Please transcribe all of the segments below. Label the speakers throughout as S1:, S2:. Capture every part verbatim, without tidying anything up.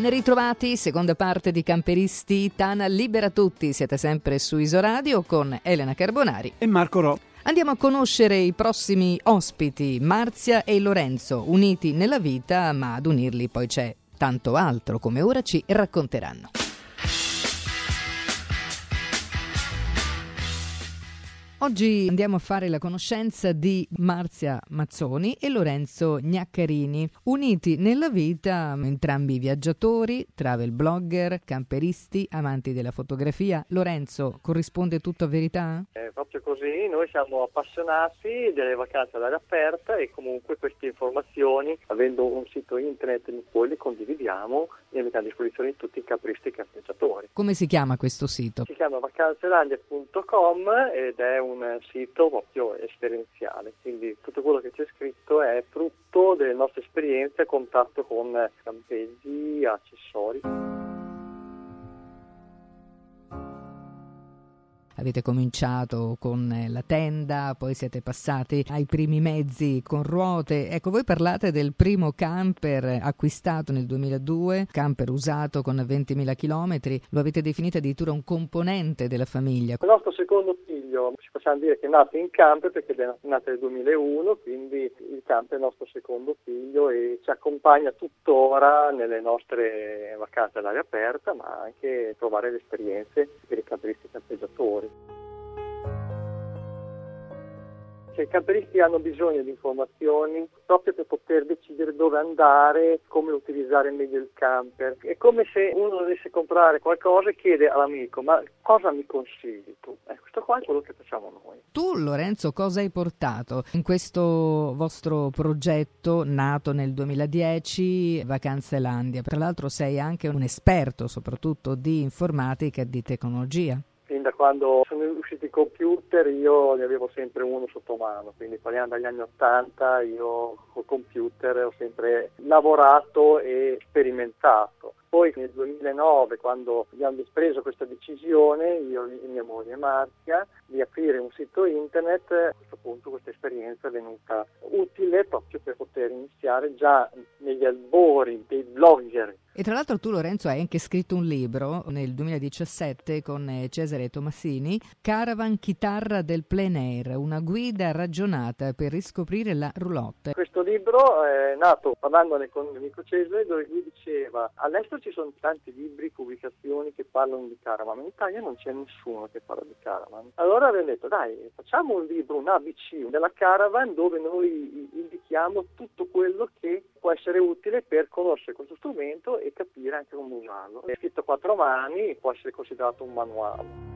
S1: Ben ritrovati, seconda parte di Camperisti, Tana Libera Tutti. Siete sempre su Isoradio con Elena Carbonari
S2: e Marco Ro.
S1: Andiamo a conoscere i prossimi ospiti, Marzia e Lorenzo, uniti nella vita, ma ad unirli poi c'è tanto altro, come ora ci racconteranno. Oggi andiamo a fare la conoscenza di Marzia Mazzoni e Lorenzo Gnaccarini, uniti nella vita, entrambi viaggiatori, travel blogger, camperisti, amanti della fotografia. Lorenzo, corrisponde tutto a verità?
S3: È proprio così, noi siamo appassionati delle vacanze all'aria aperta e comunque queste informazioni, avendo un sito internet, poi le condividiamo e le mettiamo a disposizione di tutti i camperisti e campeggiatori.
S1: Come si chiama questo sito?
S3: Si chiama vacanzelandia punto com ed è un sito proprio esperienziale, quindi tutto quello che c'è scritto è frutto delle nostre esperienze a contatto con campeggi, accessori.
S1: Avete cominciato con la tenda, poi siete passati ai primi mezzi con ruote. Ecco, voi parlate del primo camper acquistato nel duemiladue, camper usato con ventimila chilometri, lo avete definito addirittura un componente della famiglia.
S3: Il nostro secondo figlio, ci possiamo dire che è nato in camper perché è nato nel duemilauno, quindi il camper è il nostro secondo figlio e ci accompagna tuttora nelle nostre vacanze all'aria aperta, ma anche provare le esperienze per i camperisti e campeggiatori. Cioè, i camperisti hanno bisogno di informazioni proprio per poter decidere dove andare, come utilizzare meglio il camper. È come se uno dovesse comprare qualcosa e chiede all'amico: ma cosa mi consigli tu? Eh, questo qua è quello che facciamo noi.
S1: Tu, Lorenzo, cosa hai portato in questo vostro progetto nato nel duemiladieci, Vacanzelandia? Tra l'altro sei anche un esperto soprattutto di informatica e di tecnologia.
S3: Fin da quando sono usciti i computer io ne avevo sempre uno sotto mano, quindi parliamo dagli anni ottanta, io col computer ho sempre lavorato e sperimentato. Poi nel duemilanove, quando abbiamo preso questa decisione, io e mia moglie Marzia, di aprire un sito internet, a questo punto questa esperienza è venuta utile proprio per poter iniziare già negli albori dei blogger.
S1: E tra l'altro tu, Lorenzo, hai anche scritto un libro nel duemiladiciassette con Cesare Tomassini, Caravan Chitarra del Plein Air, una guida ragionata per riscoprire la roulotte.
S3: Questo libro è nato parlandone con mio amico Cesare, dove lui diceva: all'estero ci sono tanti libri, pubblicazioni che parlano di caravan, ma in Italia non c'è nessuno che parla di caravan. Allora abbiamo detto: dai, facciamo un libro, un A B C della caravan, dove noi indichiamo tutto quello che può essere utile per conoscere questo strumento e capire anche come usarlo. È scritto a quattro mani, può essere considerato un manuale.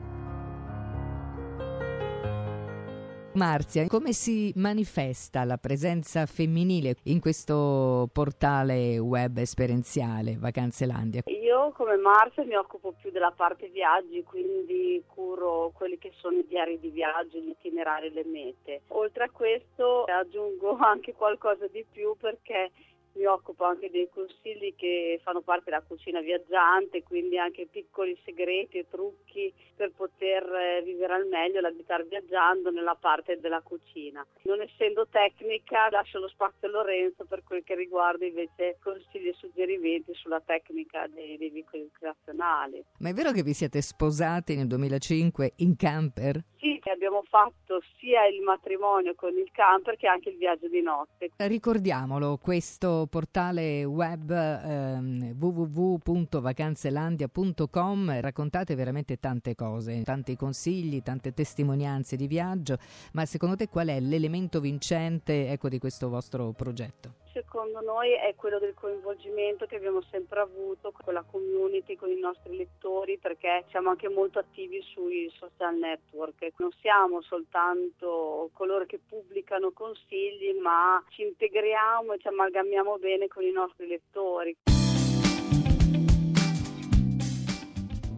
S1: Marzia, come si manifesta la presenza femminile in questo portale web esperienziale Vacanzelandia?
S4: Io come Marzia mi occupo più della parte viaggi, quindi curo quelli che sono i diari di viaggio, gli itinerari, le mete. Oltre a questo aggiungo anche qualcosa di più perché mi occupo anche dei consigli che fanno parte della cucina viaggiante, quindi anche piccoli segreti e trucchi per poter vivere al meglio l'abitare viaggiando nella parte della cucina. Non essendo tecnica lascio lo spazio a Lorenzo per quel che riguarda invece consigli e suggerimenti sulla tecnica dei, dei veicoli recreazionali.
S1: Ma è vero che vi siete sposati nel duemilacinque in camper?
S4: Sì, abbiamo fatto sia il matrimonio con il camper che anche il viaggio di notte.
S1: Ricordiamolo, questo portale web ehm, w w w punto vacanzelandia punto com, raccontate veramente tante cose, tanti consigli, tante testimonianze di viaggio, ma secondo te qual è l'elemento vincente, ecco, di questo vostro progetto?
S4: Secondo noi è quello del coinvolgimento che abbiamo sempre avuto con la community, con i nostri lettori, perché siamo anche molto attivi sui social network. Non siamo soltanto coloro che pubblicano consigli, ma ci integriamo e ci amalgamiamo bene con i nostri lettori.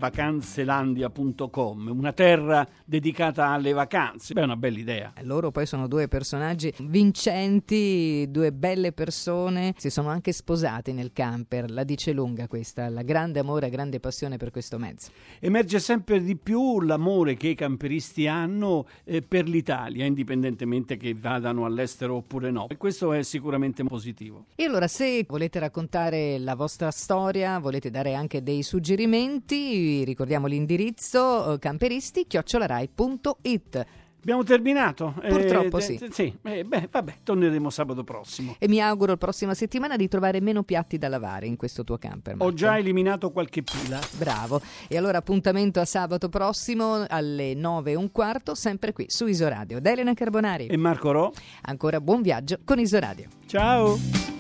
S2: vacanzelandia punto com, una terra dedicata alle vacanze. Beh, è una bella idea.
S1: Loro poi sono due personaggi vincenti, due belle persone, si sono anche sposati nel camper, la dice lunga questa, la grande amore, grande passione per questo mezzo.
S2: Emerge sempre di più l'amore che i camperisti hanno eh, per l'Italia, indipendentemente che vadano all'estero oppure no, e questo è sicuramente positivo.
S1: E allora, se volete raccontare la vostra storia, volete dare anche dei suggerimenti, ricordiamo l'indirizzo camperisti chiocciola rai punto it.
S2: Abbiamo terminato?
S1: Purtroppo
S2: eh,
S1: sì.
S2: eh, sì. Eh, beh, vabbè, torneremo sabato prossimo.
S1: E mi auguro la prossima settimana di trovare meno piatti da lavare in questo tuo camper, Marco.
S2: Ho già eliminato qualche pila.
S1: Bravo. E allora appuntamento a sabato prossimo alle nove e un quarto, sempre qui su Isoradio. Da Elena Carbonari
S2: E Marco Ro.
S1: ancora buon viaggio con Isoradio.
S2: Ciao.